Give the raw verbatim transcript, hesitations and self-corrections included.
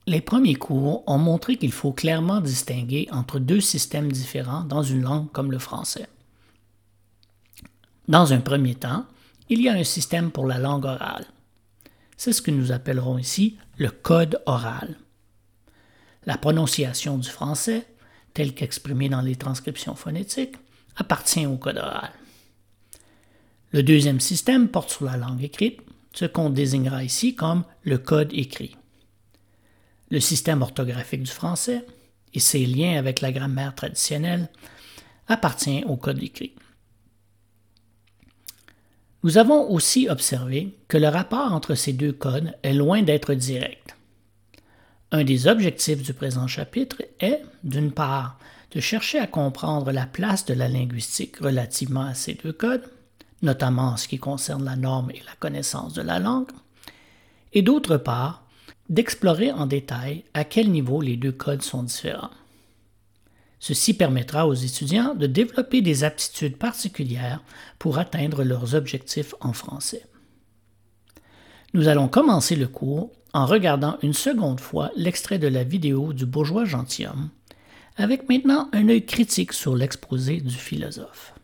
Les premiers cours ont montré qu'il faut clairement distinguer entre deux systèmes différents dans une langue comme le français. Dans un premier temps, il y a un système pour la langue orale. C'est ce que nous appellerons ici le code oral. La prononciation du français, telle qu'exprimée dans les transcriptions phonétiques, appartient au code oral. Le deuxième système porte sur la langue écrite, ce qu'on désignera ici comme le code écrit. Le système orthographique du français et ses liens avec la grammaire traditionnelle appartient au code écrit. Nous avons aussi observé que le rapport entre ces deux codes est loin d'être direct. Un des objectifs du présent chapitre est, d'une part, de chercher à comprendre la place de la linguistique relativement à ces deux codes, notamment en ce qui concerne la norme et la connaissance de la langue, et d'autre part, d'explorer en détail à quel niveau les deux codes sont différents. Ceci permettra aux étudiants de développer des aptitudes particulières pour atteindre leurs objectifs en français. Nous allons commencer le cours en regardant une seconde fois l'extrait de la vidéo du bourgeois gentilhomme, avec maintenant un œil critique sur l'exposé du philosophe.